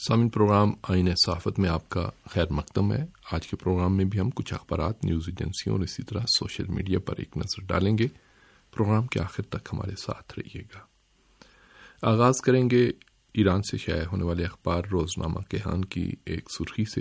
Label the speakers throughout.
Speaker 1: سامعین، پروگرام آئین صحافت میں آپ کا خیر مقدم ہے۔ آج کے پروگرام میں بھی ہم کچھ اخبارات، نیوز ایجنسیوں اور اسی طرح سوشل میڈیا پر ایک نظر ڈالیں گے۔ پروگرام کے آخر تک ہمارے ساتھ رہیے گا۔ آغاز کریں گے ایران سے شائع ہونے والے اخبار روزنامہ کیہان کی ایک سرخی سے۔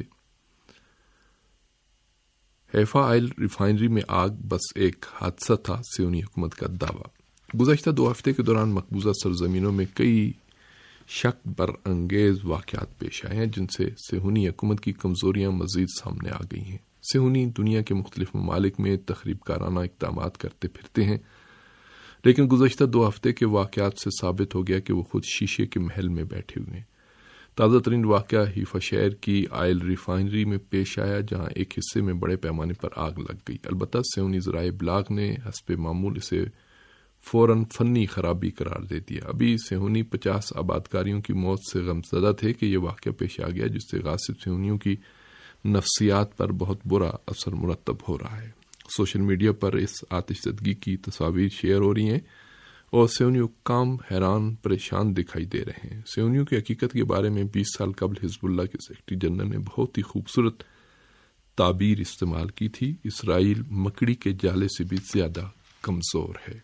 Speaker 1: حیفا آئل ریفائنری میں آگ بس ایک حادثہ تھا، صہیونی حکومت کا دعویٰ۔ گزشتہ 2 ہفتے کے دوران مقبوضہ سرزمینوں میں کئی شک برانگیز واقعات پیش آئے ہیں، جن سے صہیونی حکومت کی کمزوریاں مزید سامنے آ گئی ہیں۔ صہیونی دنیا کے مختلف ممالک میں تخریب کارانہ اقدامات کرتے پھرتے ہیں، لیکن گزشتہ 2 ہفتے کے واقعات سے ثابت ہو گیا کہ وہ خود شیشے کے محل میں بیٹھے ہوئے ہیں۔ تازہ ترین واقعہ حیفا شہر کی آئل ریفائنری میں پیش آیا، جہاں ایک حصے میں بڑے پیمانے پر آگ لگ گئی۔ البتہ صہیونی ذرائع ابلاغ نے حسب معمول اسے فوراً فنی خرابی قرار دے دیا۔ ابھی صہیونی 50 آبادکاریوں کی موت سے غمزدہ تھے کہ یہ واقعہ پیش آ گیا، جس سے غاصب صہیونیوں کی نفسیات پر بہت برا اثر مرتب ہو رہا ہے۔ سوشل میڈیا پر اس آتش زدگی کی تصاویر شیئر ہو رہی ہیں اور صہیونی حکام حیران پریشان دکھائی دے رہے ہیں۔ صہیونیوں کی حقیقت کے بارے میں 20 سال قبل حزب اللہ کے سیکرٹری جنرل نے بہت ہی خوبصورت تعبیر استعمال کی تھی: اسرائیل مکڑی کے جالے سے بھی زیادہ کمزور ہے۔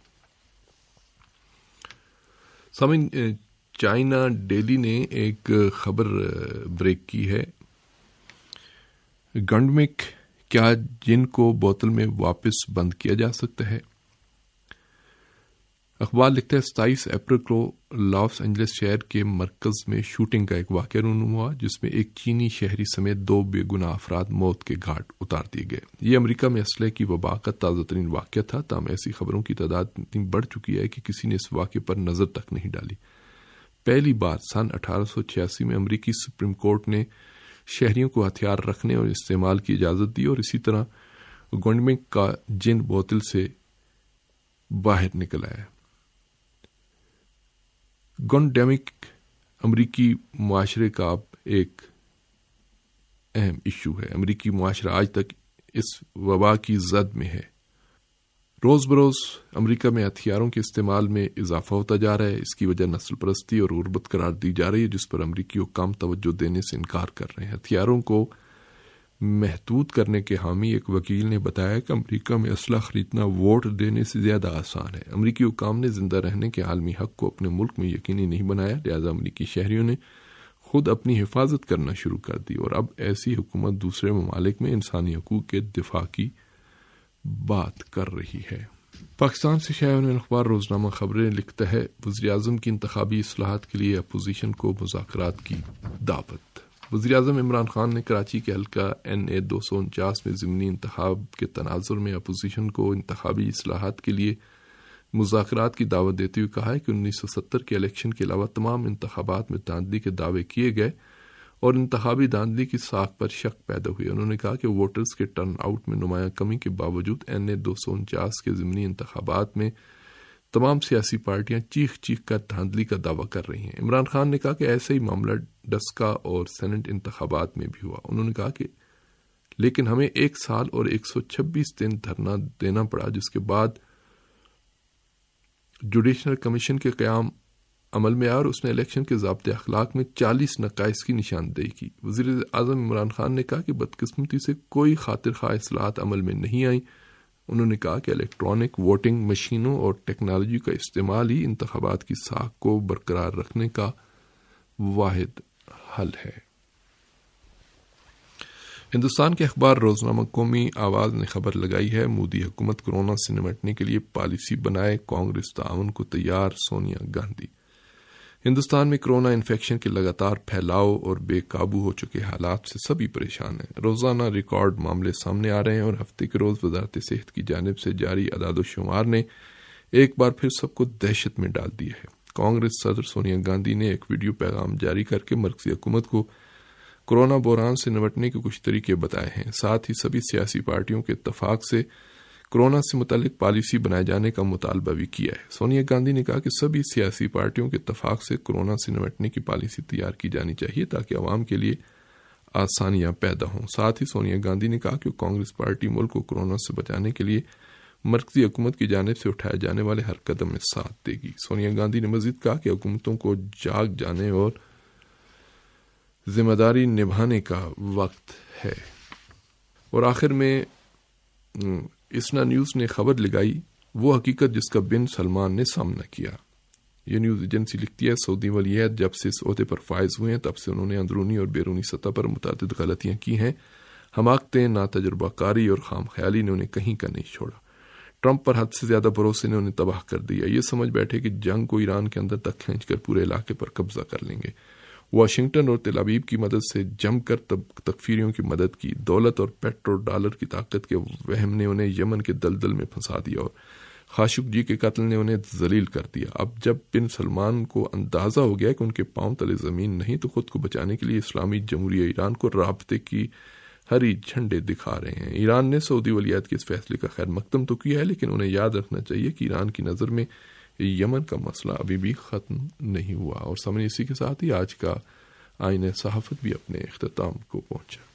Speaker 1: سامعین، چائنا ڈیلی نے ایک خبر بریک کی ہے: گنڈمک کیا جن کو بوتل میں واپس بند کیا جا سکتا ہے؟ اخبار لکھتا ہے 27 اپریل کو لاس اینجلس شہر کے مرکز میں شوٹنگ کا ایک واقعہ رونما ہوا، جس میں ایک چینی شہری سمیت 2 بے گناہ افراد موت کے گھاٹ اتار دیے گئے۔ یہ امریکہ میں اسلحے کی وبا کا تازہ ترین واقعہ تھا، تاہم ایسی خبروں کی تعداد اتنی بڑھ چکی ہے کہ کسی نے اس واقعے پر نظر تک نہیں ڈالی۔ پہلی بار سن 1886 میں امریکی سپریم کورٹ نے شہریوں کو ہتھیار رکھنے اور استعمال کی اجازت دی، اور اسی طرح گنڈمک کا جن بوتل سے باہر نکل آیا۔ گنڈمک امریکی معاشرے کا اب ایک اہم ایشو ہے۔ امریکی معاشرہ آج تک اس وبا کی زد میں ہے۔ روز بروز امریکہ میں ہتھیاروں کے استعمال میں اضافہ ہوتا جا رہا ہے۔ اس کی وجہ نسل پرستی اور غربت قرار دی جا رہی ہے، جس پر امریکی حکام توجہ دینے سے انکار کر رہے ہیں۔ ہتھیاروں کو محدود کرنے کے حامی ایک وکیل نے بتایا کہ امریکہ میں اسلحہ خریدنا ووٹ دینے سے زیادہ آسان ہے۔ امریکی حکام نے زندہ رہنے کے عالمی حق کو اپنے ملک میں یقینی نہیں بنایا، لہذا امریکی شہریوں نے خود اپنی حفاظت کرنا شروع کر دی، اور اب ایسی حکومت دوسرے ممالک میں انسانی حقوق کے دفاع کی بات کر رہی ہے۔ پاکستان سے شائع ہونے والا اخبار روزنامہ خبریں لکھتا ہے: وزیراعظم کی انتخابی اصلاحات کے لیے اپوزیشن کو مذاکرات کی دعوت۔ وزیراعظم عمران خان نے کراچی کے حلقہ NA 249 میں ضمنی انتخاب کے تناظر میں اپوزیشن کو انتخابی اصلاحات کے لیے مذاکرات کی دعوت دیتے ہوئے کہا ہے کہ 1970 کے الیکشن کے علاوہ تمام انتخابات میں دھاندلی کے دعوے کیے گئے اور انتخابی دھاندلی کی ساکھ پر شک پیدا ہوئی۔ انہوں نے کہا کہ ووٹرز کے ٹرن آؤٹ میں نمایاں کمی کے باوجود NA 249 کے ضمنی انتخابات میں تمام سیاسی پارٹیاں چیخ چیخ کر دھاندلی کا دعویٰ کر رہی ہیں۔ عمران خان نے کہا کہ ایسا ہی معاملہ ڈسکا اور سینٹ انتخابات میں بھی ہوا۔ انہوں نے کہا کہ لیکن ہمیں 1 سال اور 126 دن دھرنا دینا پڑا، جس کے بعد جوڈیشنل کمیشن کے قیام عمل میں آیا اور اس نے الیکشن کے ضابطۂ اخلاق میں 40 نقائص کی نشاندہی کی۔ وزیر اعظم عمران خان نے کہا کہ بدقسمتی سے کوئی خاطر خواہ اصلاحات عمل میں نہیں آئیں۔ انہوں نے کہا کہ الیکٹرانک ووٹنگ مشینوں اور ٹیکنالوجی کا استعمال ہی انتخابات کی ساکھ کو برقرار رکھنے کا واحد حل ہے۔ ہندوستان کے اخبار روزنامہ قومی آواز نے خبر لگائی ہے: مودی حکومت کورونا سے نمٹنے کے لیے پالیسی بنائے، کانگریس تعاون کو تیار، سونیا گاندھی۔ ہندوستان میں کورونا انفیکشن کے لگاتار پھیلاؤ اور بے قابو ہو چکے حالات سے سبھی پریشان ہیں۔ روزانہ ریکارڈ معاملے سامنے آ رہے ہیں اور ہفتے کے روز وزارت صحت کی جانب سے جاری اعداد و شمار نے ایک بار پھر سب کو دہشت میں ڈال دیا ہے۔ کانگریس صدر سونیا گاندھی نے ایک ویڈیو پیغام جاری کر کے مرکزی حکومت کو کورونا بحران سے نمٹنے کے کچھ طریقے بتائے ہیں، ساتھ ہی سبھی سیاسی پارٹیوں کے اتفاق سے کورونا سے متعلق پالیسی بنائے جانے کا مطالبہ بھی کیا ہے۔ سونیا گاندھی نے کہا کہ سبھی سیاسی پارٹیوں کے اتفاق سے کورونا سے نمٹنے کی پالیسی تیار کی جانی چاہیے تاکہ عوام کے لیے آسانیاں پیدا ہوں۔ ساتھ ہی سونیا گاندھی نے کہا کہ کانگریس پارٹی ملک کو کورونا سے بچانے کے لیے مرکزی حکومت کی جانب سے اٹھائے جانے والے ہر قدم میں ساتھ دے گی۔ سونیا گاندھی نے مزید کہا کہ حکومتوں کو جاگ جانے اور ذمہ داری نبھانے کا وقت ہے۔ اور آخر میں اسنا نیوز نے خبر لگائی وہ حقیقت جس کا بن سلمان نے سامنا کیا۔ یہ نیوز ایجنسی لکھتی ہے سعودی ولی عہد جب سے اس عہدے پر فائز ہوئے ہیں تب سے انہوں نے اندرونی اور بیرونی سطح پر متعدد غلطیاں کی ہیں۔ حماقتیں، ناتجربہ کاری اور خام خیالی نے انہیں کہیں کا نہیں چھوڑا۔ ٹرمپ پر حد سے زیادہ بھروسے نے انہیں تباہ کر دیا۔ یہ سمجھ بیٹھے کہ جنگ کو ایران کے اندر تک کھینچ کر پورے علاقے پر قبضہ کر لیں گے۔ واشنگٹن اور تل ابیب کی مدد سے جم کر تکفیریوں کی مدد کی۔ دولت اور پیٹرو ڈالر کی طاقت کے وہم نے انہیں یمن کے دلدل میں پھنسا دیا اور خاشقجی کے قتل نے انہیں ذلیل کر دیا۔ اب جب بن سلمان کو اندازہ ہو گیا کہ ان کے پاؤں تلے زمین نہیں تو خود کو بچانے کے لیے اسلامی جمہوریہ ایران کو رابطے کی ہری جھنڈے دکھا رہے ہیں۔ ایران نے سعودی ولی عہد کے اس فیصلے کا خیر مقدم تو کیا ہے، لیکن انہیں یاد رکھنا چاہیے کہ ایران کی نظر میں یمن کا مسئلہ ابھی بھی ختم نہیں ہوا۔ اور سامنے اسی کے ساتھ ہی آج کا آئین صحافت بھی اپنے اختتام کو پہنچا۔